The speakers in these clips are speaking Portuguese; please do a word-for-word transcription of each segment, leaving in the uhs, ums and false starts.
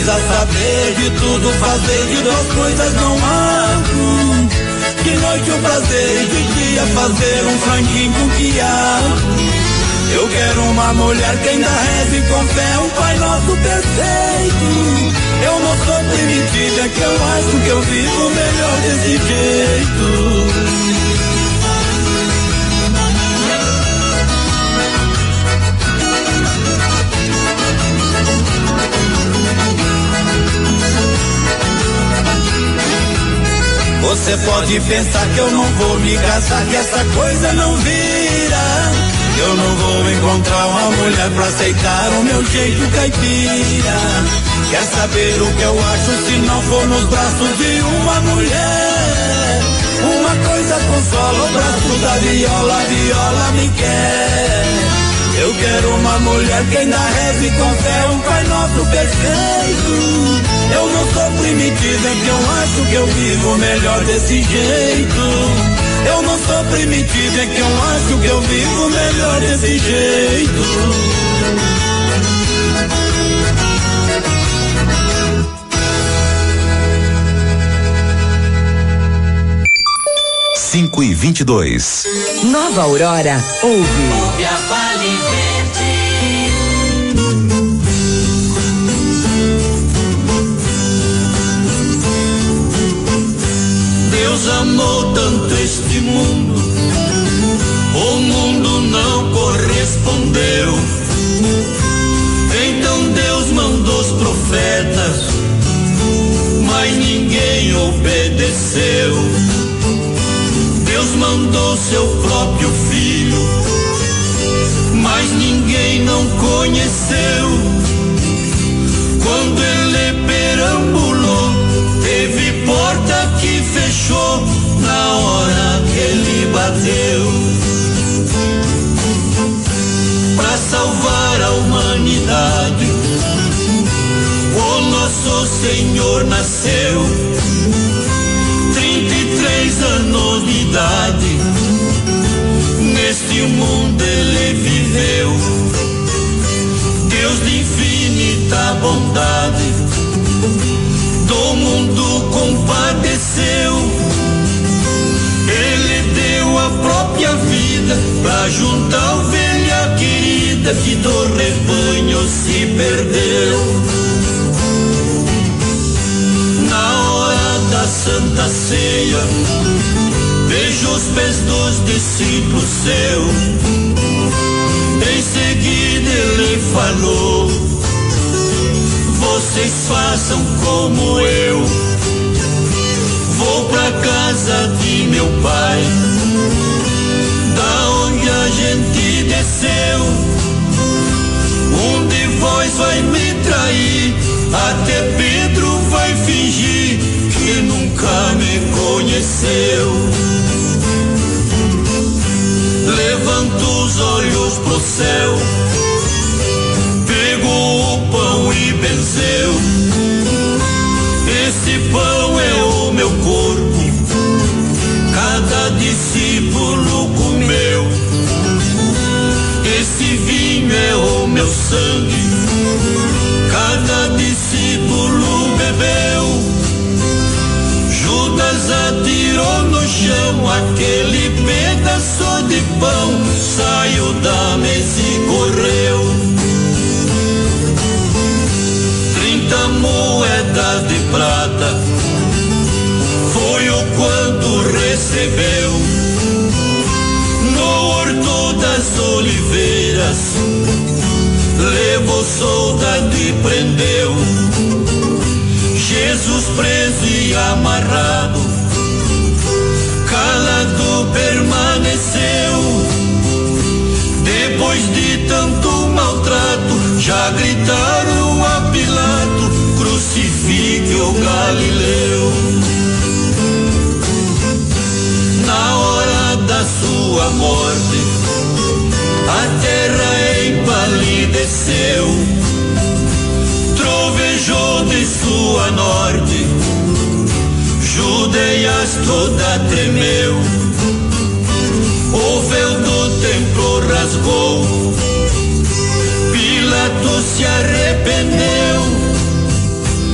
precisa saber de tudo fazer, de duas coisas não há. De noite o prazer e de dia fazer um franguinho com quiabo. Eu quero uma mulher que ainda reze com fé um Pai Nosso perfeito. Eu não sou primitiva, é que eu acho que eu vivo melhor desse jeito. Você pode pensar que eu não vou me casar, que essa coisa não vira. Eu não vou encontrar uma mulher pra aceitar o meu jeito caipira. Quer saber o que eu acho se não for nos braços de uma mulher? Uma coisa consola, o braço da viola, a viola me quer. Eu quero uma mulher que ainda reze com fé um Pai Nosso perfeito. Eu não sou primitiva, é que eu acho que eu vivo melhor desse jeito. Eu não sou primitiva, é que eu acho que eu vivo melhor desse jeito. cinco e vinte e dois. Nova Aurora ouve. Ouve a Vale Verde. Deus amou tanto este mundo, o mundo não correspondeu. Então Deus mandou os profetas, mas ninguém obedeceu. Deus mandou seu próprio filho, mas ninguém não conheceu. Quando ele perambulou, teve porta que fechou na hora que ele bateu. Pra salvar a humanidade, o nosso Senhor nasceu. Trinta e três anos de idade, neste mundo ele viveu. Deus de infinita bondade, do mundo compadeceu. Ele deu a própria vida pra juntar a ovelha querida que do rebanho se perdeu. Na hora da Santa Ceia, vejo os pés dos discípulos seus. Em seguida ele falou: vocês façam como eu. Vou pra casa de meu pai, da onde a gente desceu. Um de vós vai me trair, até Pedro vai fingir que nunca me conheceu. Levanta os olhos pro céu, pegou o pão e benzeu. Esse pão é o meu corpo, cada discípulo comeu. Esse vinho é o meu sangue, cada discípulo bebeu. Judas atirou no chão aquele pedaço de pão, saiu da mesa e correu. Trinta moedas de prata foi o quanto recebeu. No horto das oliveiras levou soldado e prendeu. Jesus preso e amarrado, calado permaneceu. Depois de tanto maltrato, já gritaram a Pilato: crucifique o Galileu. Na hora da sua morte, a terra empalideceu, trovejou de sua norte, Judeias toda tremeu. O véu do templo rasgou, Pilatos se arrependeu.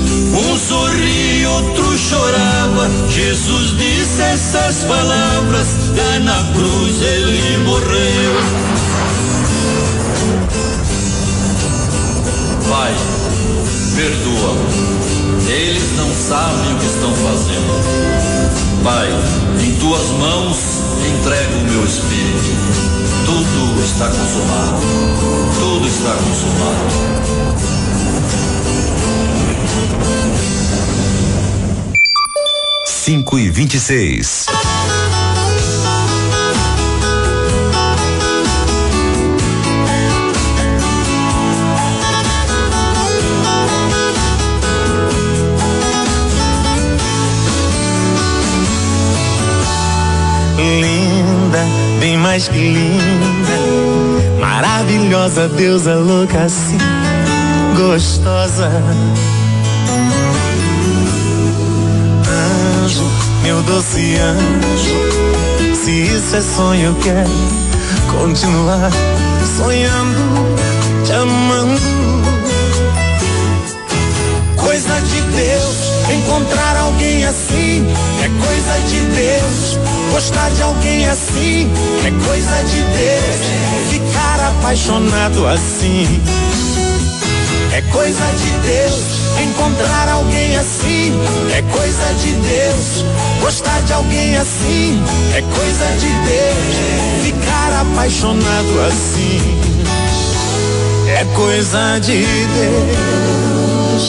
chorava, Jesus disse essas palavras, lá na cruz ele morreu. Pai, perdoa, eles não sabem o que estão fazendo. Pai, em tuas mãos entrego o meu espírito. Tudo está consumado, tudo está consumado. Cinco e vinte e seis. Linda, bem mais que linda, maravilhosa, deusa louca assim, gostosa. Anjo, meu doce anjo, se isso é sonho eu quero continuar sonhando, te amando. Coisa de Deus, encontrar alguém assim, é coisa de Deus. Gostar de alguém assim, é coisa de Deus. Ficar apaixonado assim, é coisa de Deus. Encontrar alguém assim, é coisa de Deus. Gostar de alguém assim, é coisa de Deus. Ficar apaixonado assim, é coisa de Deus.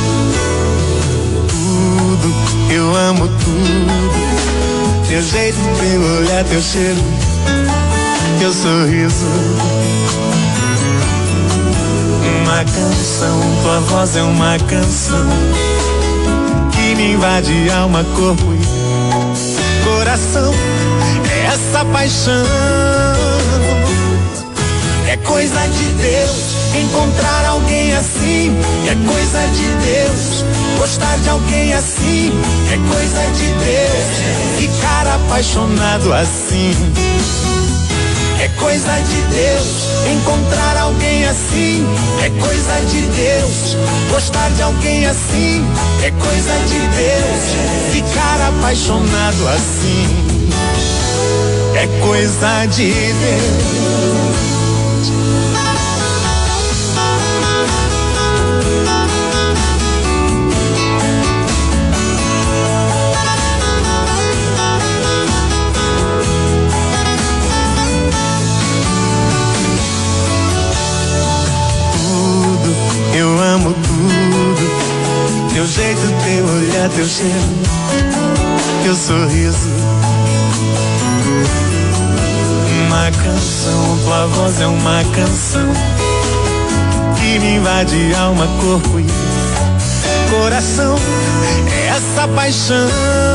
Tudo, eu amo tudo. Teu jeito, teu olhar, teu cheiro, teu sorriso. Uma canção, tua voz é uma canção que me invade alma, corpo e coração. É essa paixão, é coisa de Deus. Encontrar alguém assim, é coisa de Deus. Gostar de alguém assim, é coisa de Deus. Ficar apaixonado assim, é coisa de Deus. Encontrar alguém assim, é coisa de Deus. Gostar de alguém assim, é coisa de Deus. Ficar apaixonado assim, é coisa de Deus. Amo tudo, teu jeito, teu olhar, teu cheiro, teu sorriso. Uma canção, tua voz é uma canção que me invade alma, corpo e coração. É essa paixão,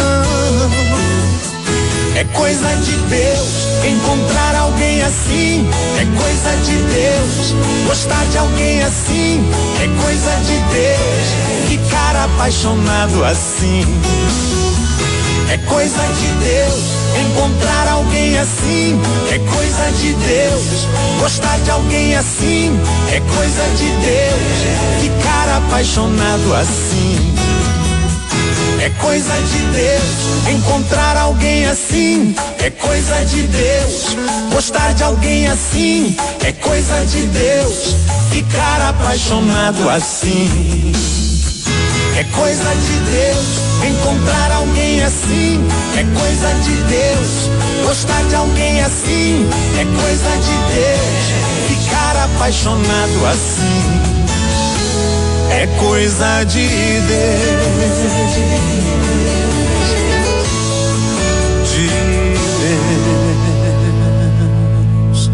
é coisa de Deus. Encontrar alguém assim, é coisa de Deus. Gostar de alguém assim, é coisa de Deus. Ficar apaixonado assim, é coisa de Deus. Encontrar alguém assim, é coisa de Deus. Gostar de alguém assim, é coisa de Deus. Ficar apaixonado assim, é coisa de Deus. Encontrar alguém assim, é coisa de Deus. Gostar de alguém assim, é coisa de Deus. Ficar apaixonado assim, é coisa de Deus. Encontrar alguém assim, é coisa de Deus. Gostar de alguém assim, é coisa de Deus. Ficar apaixonado assim, é coisa de Deus. De Deus.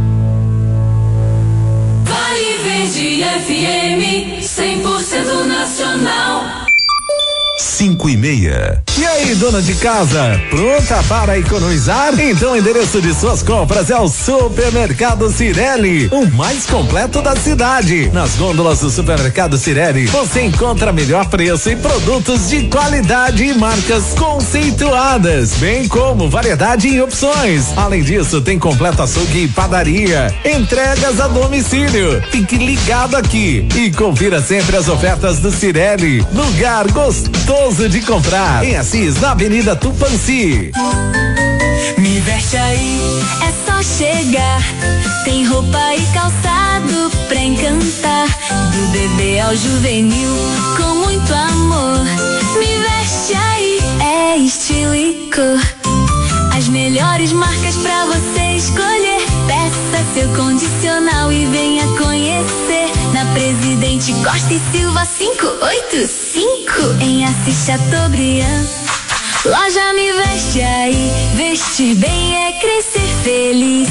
Vale Verde F M cem por cento nacional. Cinco e meia. E aí, dona de casa, pronta para economizar? Então o endereço de suas compras é o Supermercado Cirelli, o mais completo da cidade. Nas gôndolas do Supermercado Cirelli, você encontra melhor preço e produtos de qualidade e marcas conceituadas, bem como variedade em opções. Além disso, tem completo açougue e padaria, entregas a domicílio. Fique ligado aqui e confira sempre as ofertas do Cirelli, lugar gostoso gostoso de comprar. Em Assis, na Avenida Tupanci. Me veste aí, é só chegar. Tem roupa e calçado pra encantar. Do bebê ao juvenil, com muito amor. Me veste aí, é estilo e cor. As melhores marcas pra você escolher. Peça seu condicional e venha conhecer. Na Presidente Costa e Silva quinhentos e oitenta e cinco, em Assis Chateaubriand. Loja Me Veste Aí, vestir bem é crescer feliz.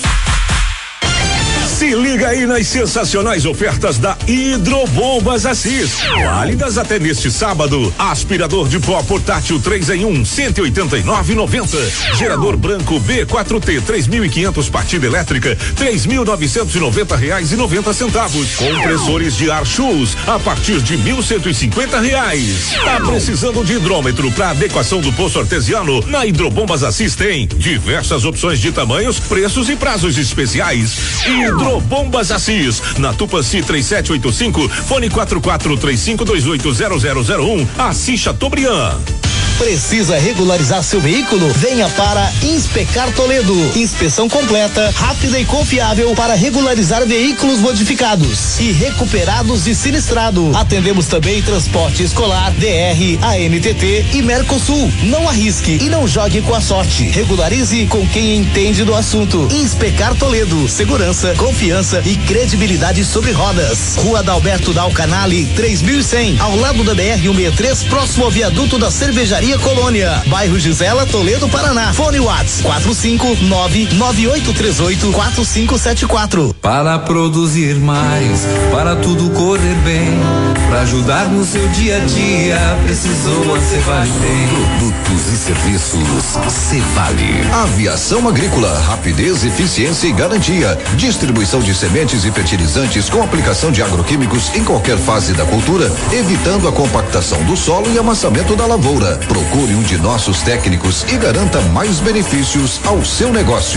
Se liga aí nas sensacionais ofertas da Hidrobombas Assis. Válidas até neste sábado. Aspirador de pó portátil três em um, cento e oitenta e nove reais e noventa centavos. Gerador branco B quatro T três mil e quinhentos partida elétrica, três mil novecentos e noventa reais e noventa centavos. Compressores de ar Shoes a partir de mil cento e cinquenta reais. Tá precisando de hidrômetro para adequação do poço artesiano? Na Hidrobombas Assis tem diversas opções de tamanhos, preços e prazos especiais. Hidro Bombas Assis, na Tupanci três sete oito cinco, fone quatro quatro três cinco dois oito zero zero zero um, Assis Chateaubriand. Precisa regularizar seu veículo? Venha para Inspecar Toledo. Inspeção completa, rápida e confiável para regularizar veículos modificados e recuperados de sinistrado. Atendemos também transporte escolar, D R, A N T T e Mercosul. Não arrisque e não jogue com a sorte. Regularize com quem entende do assunto. Inspecar Toledo. Segurança, confiança e credibilidade sobre rodas. Rua Adalberto Dal Canale, três mil e cem, ao lado da B R cento e sessenta e três, próximo ao viaduto da Cervejaria Colônia, bairro Gisela, Toledo, Paraná. Fone Whats quatro cinco nove nove oito três oito quatro cinco sete quatro. Para produzir mais, para tudo correr bem, para ajudar no seu dia a dia, precisou a Cevale. Produtos e serviços Cevale. Aviação agrícola, rapidez, eficiência e garantia. Distribuição de sementes e fertilizantes com aplicação de agroquímicos em qualquer fase da cultura, evitando a compactação do solo e amassamento da lavoura. Procure um de nossos técnicos e garanta mais benefícios ao seu negócio.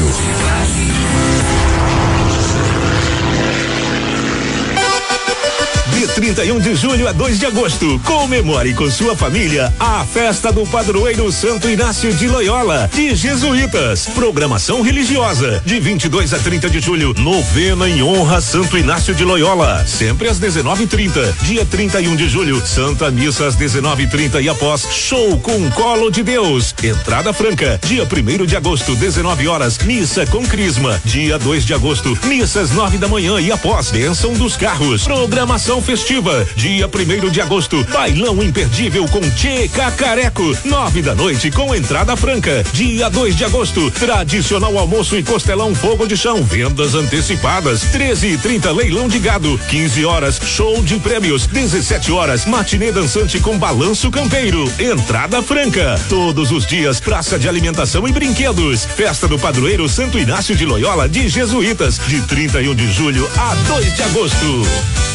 De trinta e um de julho a dois de agosto, comemore com sua família a festa do padroeiro Santo Inácio de Loyola, de Jesuítas. Programação religiosa, de vinte e dois a trinta de julho, novena em honra a Santo Inácio de Loyola, sempre às dezenove e trinta. Dia trinta e um de julho, Santa Missa às dezenove e trinta e após, show com Colo de Deus. Entrada franca. Dia primeiro de agosto, dezenove horas, missa com crisma. Dia dois de agosto, missas nove da manhã e após, bênção dos carros. Programação festiva. Dia primeiro de agosto, bailão imperdível com Tchê Cacareco, nove da noite com entrada franca. Dia dois de agosto, tradicional almoço e costelão fogo de chão, vendas antecipadas. treze e trinta, leilão de gado. quinze horas, show de prêmios. dezessete horas, matinê dançante com balanço campeiro. Entrada franca. Todos os dias, praça de alimentação e brinquedos. Festa do padroeiro Santo Inácio de Loyola, de Jesuítas, de trinta e um de julho a dois de agosto.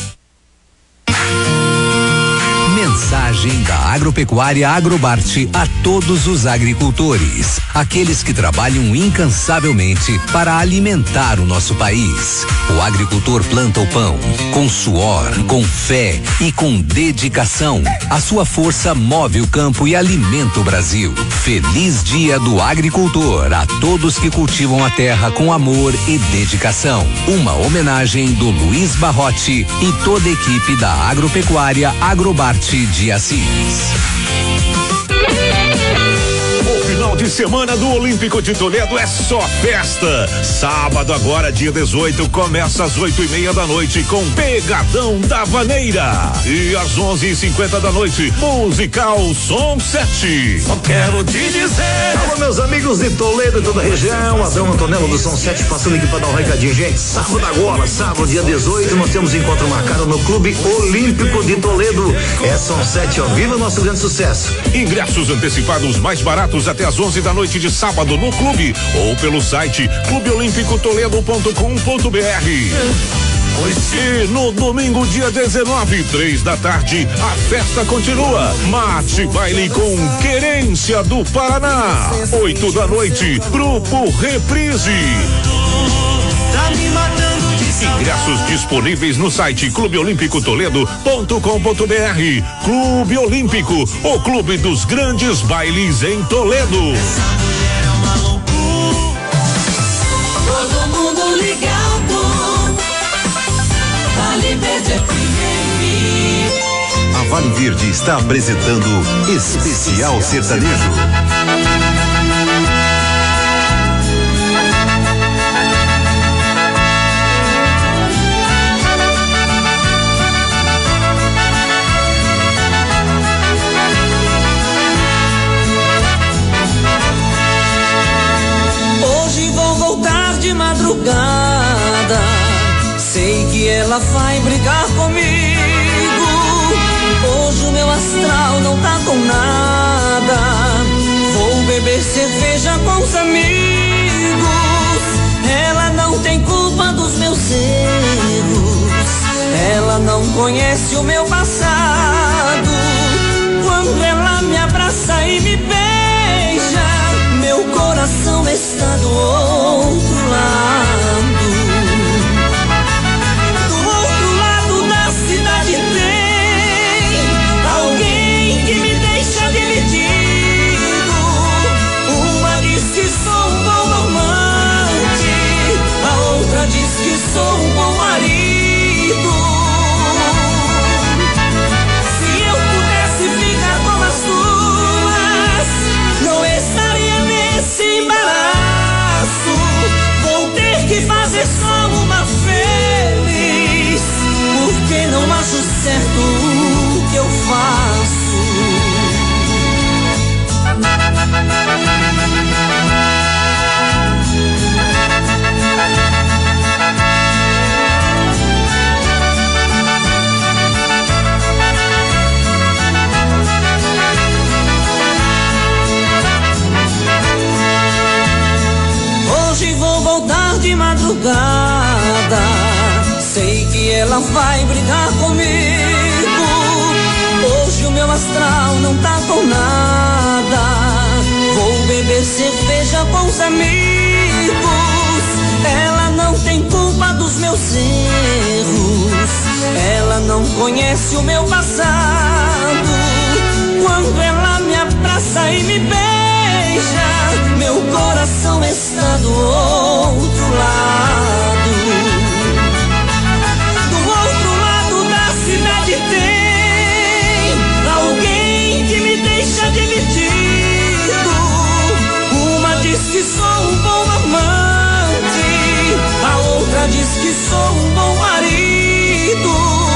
Mensagem da Agropecuária Agrobarte a todos os agricultores, aqueles que trabalham incansavelmente para alimentar o nosso país. O agricultor planta o pão com suor, com fé e com dedicação. A sua força move o campo e alimenta o Brasil. Feliz Dia do Agricultor a todos que cultivam a terra com amor e dedicação. Uma homenagem do Luiz Barrote e toda a equipe da Agropecuária Agrobarte de Assis. Final de semana do Olímpico de Toledo é só festa. Sábado agora, dia dezoito, começa às oito e meia da noite com Pegadão da Vaneira. E às onze e cinquenta da noite, musical Som sete. Só quero te dizer. Alô, meus amigos de Toledo e toda a região, Adão Antonello do Som sete passando aqui para dar um recadinho, gente. Sábado agora, sábado, dia dezoito, nós temos encontro marcado no Clube Olímpico de Toledo. É Som sete, ó, viva o nosso grande sucesso. Ingressos antecipados mais baratos até às onze da noite de sábado no clube ou pelo site clube olímpico toledo ponto com ponto br. E no domingo, dia dezenove, três da tarde, a festa continua. Mate baile com Querência do Paraná. Oito da noite, Grupo Reprise. Tá me matando de Ingressos disponíveis no site clube olímpico toledo ponto com ponto br. Clube Olímpico, o clube dos grandes bailes em Toledo. Todo mundo ligado. Vale Verde F M. A Vale Verde está apresentando Especial Sertanejo. Madrugada, sei que ela vai brigar comigo. Hoje o meu astral não tá com nada. Vou beber cerveja com os amigos. Ela não tem culpa dos meus erros. Ela não conhece o meu passado. Quando ela me abraça e me beija, meu coração está do outro lado. Do outro lado da cidade tem alguém que me deixa dividido. Uma diz que sou um bom amante, a outra diz que sou um bom marido. Se eu pudesse ficar como as duas, não estaria nesse embaraço. Vou ter que fazer só uma feliz, porque não acho certo o que eu faço. Hoje vou voltar de madrugada, sei que ela vai brigar comigo. Hoje o meu astral não tá com nada. Vou beber cerveja com os amigos. Ela não tem culpa dos meus erros. Ela não conhece o meu passado. Quando ela me abraça e me beija, meu coração está do outro lado. Do outro lado da cidade tem alguém que me deixa dividido. Uma diz que sou um bom amante, a outra diz que sou um bom marido.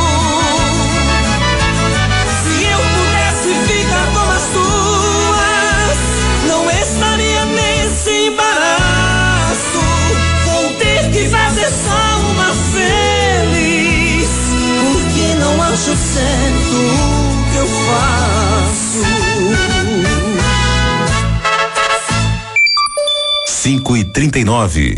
Se eu pudesse ficar como as duas, não estaria nesse embaraço. Vou ter que fazer só uma feliz, porque não acho certo o que eu faço. cinco e trinta e nove.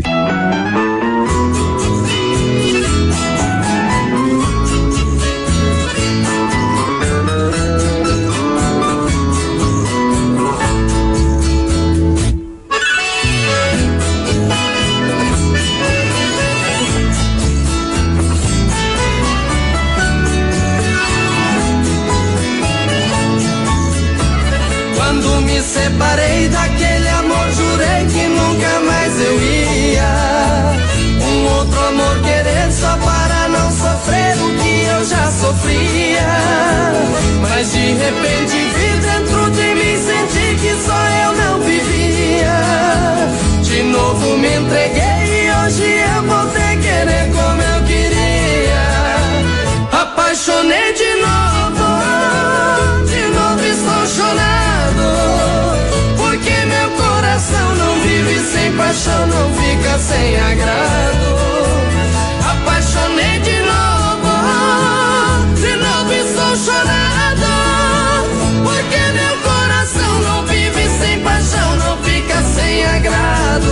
Quando me separei daquele amor, jurei que nunca mais eu ia. Um outro amor querer só para não sofrer o que eu já sofria. Mas de repente vi dentro de mim, senti que só eu não vivia. De novo me entreguei e hoje eu voltei a querer como eu queria. Apaixonei de novo, de novo estou chorando, porque meu coração não vive sem paixão, não fica sem agrado. Apaixonei de novo, de novo estou chorando, porque meu coração não vive sem paixão, não fica sem agrado.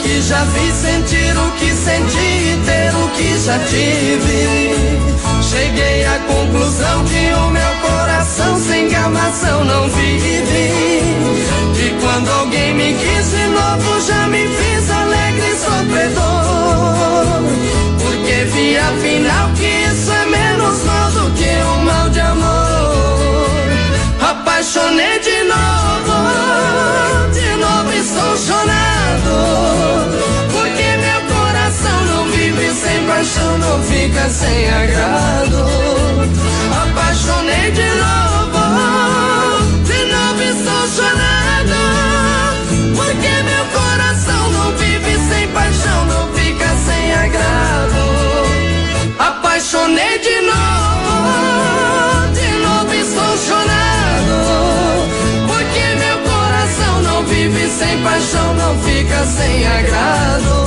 que já vi, sentir o que senti e ter o que já tive. Cheguei à conclusão que o meu coração sem gamação não vive. E quando alguém me quis de novo, já me fiz alegre e sofredor. Porque vi afinal que isso é menos mal do que um mal de amor. Apaixonei de novo, de novo estou chorando. Porque meu coração não vive sem paixão, não fica sem agrado. Apaixonei de novo, de novo estou chorando. Porque meu coração não vive sem paixão, não fica sem agrado. Apaixonei de novo, de novo estou chorando. Porque meu coração não vive sem paixão, não fica sem agrado.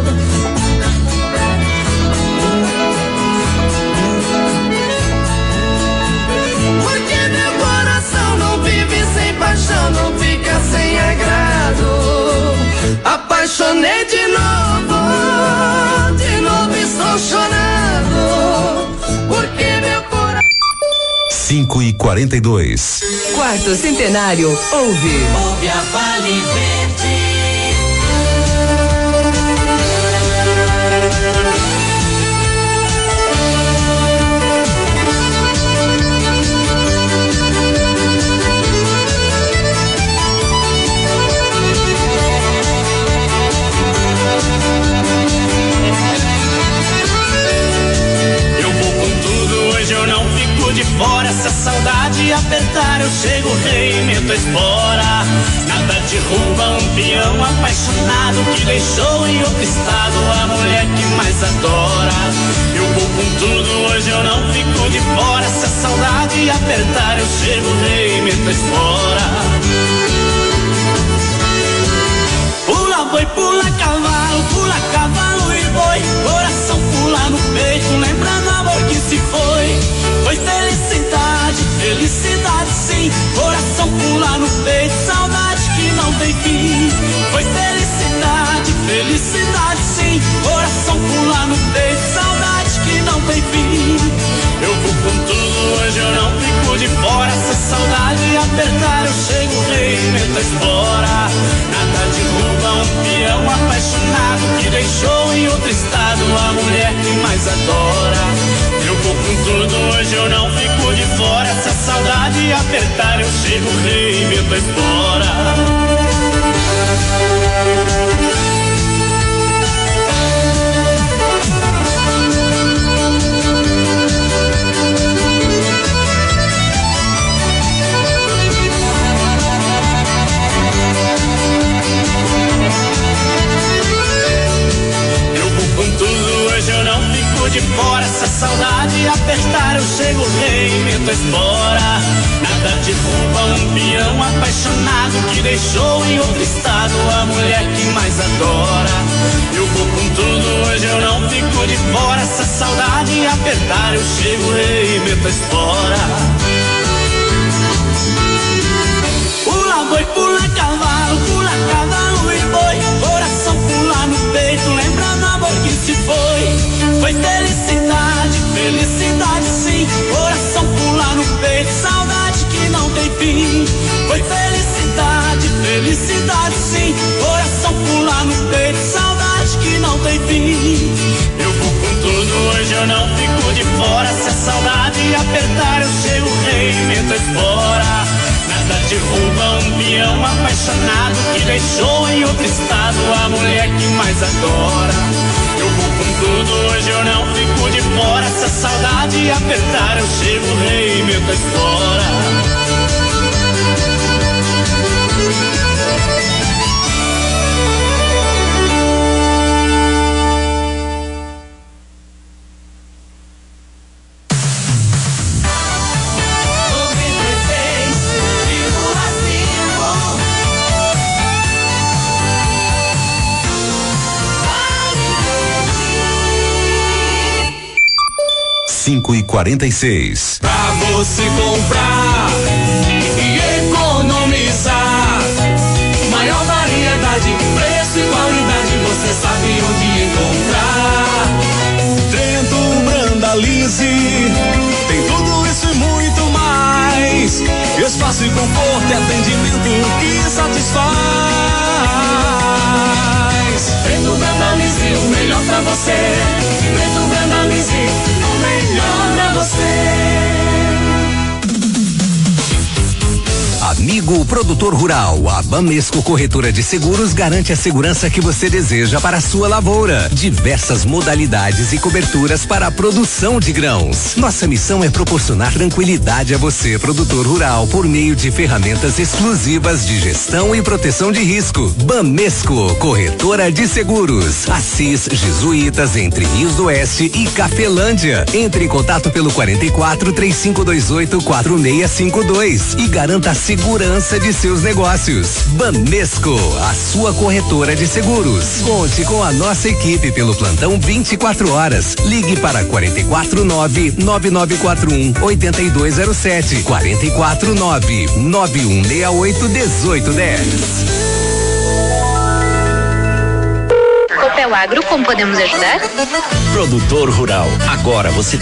Porque meu coração não vive sem paixão, não fica sem agrado. Apaixonei de novo, de novo estou chorando. Porque meu coração. cinco e quarenta e dois. Quarto centenário, ouve. Ouve a Vale Verde. Eu não fico de fora, se a saudade apertar eu chego, rei, meto a espora. Nada derruba um peão apaixonado que deixou em outro estado a mulher que mais adora. Eu vou com tudo, hoje eu não fico de fora, se a saudade apertar eu chego, rei, meto a espora. Pula boi, pula cavalo, pula cavalo e boi, coração pula no peito, lembrando o amor que se foi. Foi felicidade, felicidade sim, coração pula no peito, saudade que não tem fim. Foi felicidade, felicidade sim, coração pula no peito, saudade que não tem fim. Eu vou com tudo, hoje eu não fico de fora, se a saudade apertar eu chego, rei, meto a espora. Nada derruba um peão apaixonado que deixou em outro estado a mulher que mais adora. Eu vou com tudo, hoje eu não fico de fora, se a saudade apertar eu chego, rei, meto a espora. Hoje eu não fico de fora, se a saudade apertar eu chego, rei, meto a espora. Nada derruba um peão apaixonado que deixou em outro estado a mulher que mais adora. Eu vou com tudo, hoje eu não fico de fora, se a saudade apertar eu chego, rei, meto a espora. Pula boi, pula cavalo, pula cavalo e boi, coração pula no peito, lembrando o amor que se foi. Foi felicidade, felicidade sim, coração pula no peito, saudade que não tem fim. Foi felicidade, felicidade sim, coração pula no peito, saudade que não tem fim. Eu vou com tudo, hoje eu não fico de fora, se a saudade apertar eu chego, rei, meto a espora. Nada derruba um peão apaixonado que deixou em outro estado a mulher que mais adora. Eu vou com tudo, hoje eu não fico de fora, se a saudade apertar eu chego, rei, meto a espora. cinco e quarenta e seis. Pra você comprar e economizar, maior variedade, preço e qualidade Serviço e conforto e atendimento que satisfaz. Preto Brandalize, o melhor pra você. Preto Brandalize, o melhor pra você. Amigo produtor rural, a Bamesco Corretora de Seguros garante a segurança que você deseja para a sua lavoura. Diversas modalidades e coberturas para a produção de grãos. Nossa missão é proporcionar tranquilidade a você, produtor rural, por meio de ferramentas exclusivas de gestão e proteção de risco. Bamesco Corretora de Seguros. Assis Jesuítas, entre Rios do Oeste e Cafelândia. Entre em contato pelo quarenta e quatro, três cinco dois oito, quatro seis cinco dois e garanta a segurança de seus negócios. Bamesco, a sua corretora de seguros. Conte com a nossa equipe pelo plantão vinte e quatro horas. Ligue para quarenta e quatro, nove nove nove quatro um, oito dois zero sete, quarenta e quatro, nove nove um seis oito, um oito um zero. Copel Agro, como podemos ajudar? Produtor rural, agora você